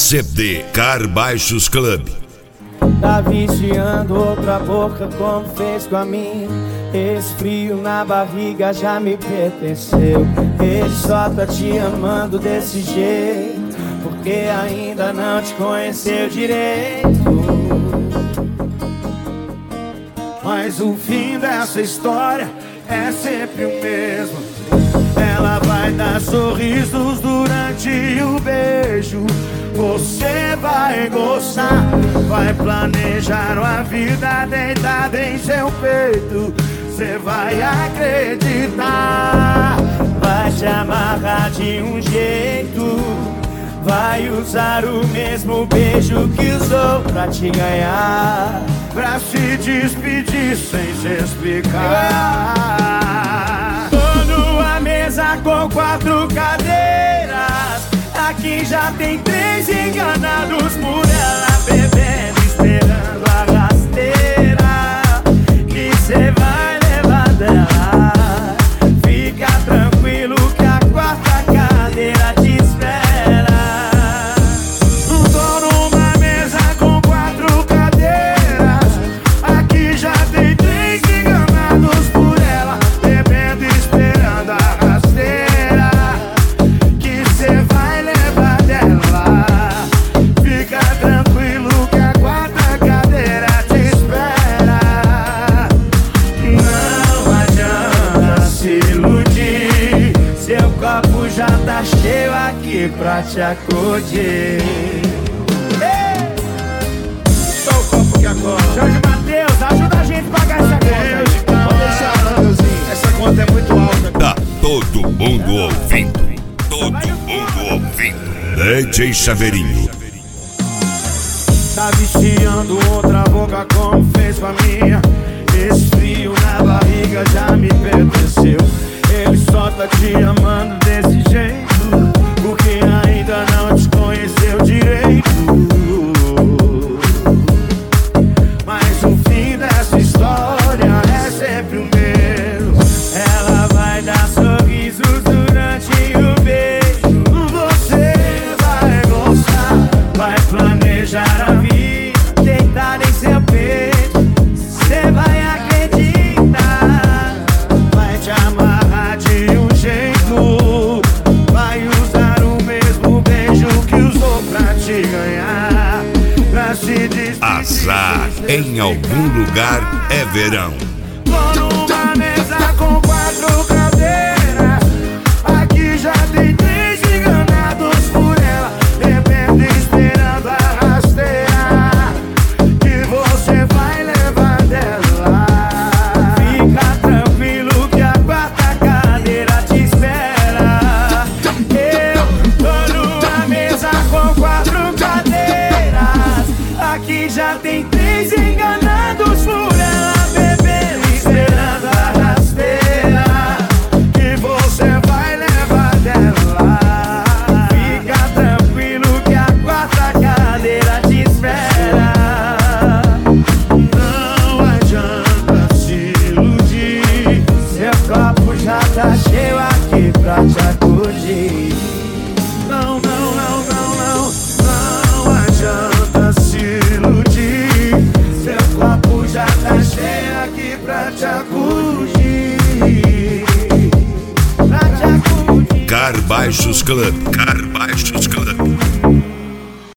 CD Car Baixos Club. Tá viciando outra boca como fez com a minha. Esse frio na barriga já me pertenceu. Ele só tá te amando desse jeito porque ainda não te conheceu direito. Mas o fim dessa história é sempre o mesmo. Ela vai dar sorrisos durante o beijo. Você vai gostar, vai planejar uma vida deitada em seu peito. Você vai acreditar, vai te amarrar de um jeito. Vai usar o mesmo beijo que usou pra te ganhar, pra se despedir sem se explicar. Tô numa mesa com 4 cadeiras. Aqui já tem 3 enganados por ela, bebendo, esperando a rasteira que cê vai levar dela. Fica tranquilo que a 4ª cadeira te espera. Tô numa mesa com 4 cadeiras. Aqui já tem 3 enganados por ela, bebendo, esperando a rasteira que cê vai levar dela. Fica tranquilo que a 4ª cadeira te espera. Não adianta se iludir, seu copo já tá cheio aqui pra te acudir. Só o copo que acorda. Jorge Mateus, ajuda a gente a pagar essa conta. Vou deixar, Mateuzinho, essa conta é muito alta. Tá todo mundo ouvindo. Todo mundo ouvindo. DJ Chaveirinho. Tá viciando outra boca como fez com a minha. Esse frio na barriga já me pertenceu. Ele só tá te amando desse jeito porque ainda não te conheceu direito. Mas o fim dessa história é sempre o mesmo. Ela vai dar sorrisos durante o beijo. Você vai gostar, vai planejar a vida deitada em seu peito. Você vai acreditar, vai te amarrar de um jeito. Vai usar o mesmo beijo que usou pra te ganhar, pra se despedir. Azar em algum lugar é verão. Tô numa mesa com 4 cadeiras. Aqui já tem 3 enganados por ela, bebendo, esperando a rasteira que você vai levar dela. Fica tranquilo que a 4ª cadeira te espera. Eu tô numa mesa com 4 cadeiras. Aqui já tem 3 enganados por ela, bebendo, esperando a rasteira que você vai levar dela. Fica tranquilo que a 4ª cadeira te espera. Não adianta se iludir, seu copo já tá cheio aqui pra te acudir. Não, não, não, não, não. Não adianta se iludir, seu copo já tá cheio aqui pra te acudir. Pra te acudir. Car Baixos Club. Car Baixos Club.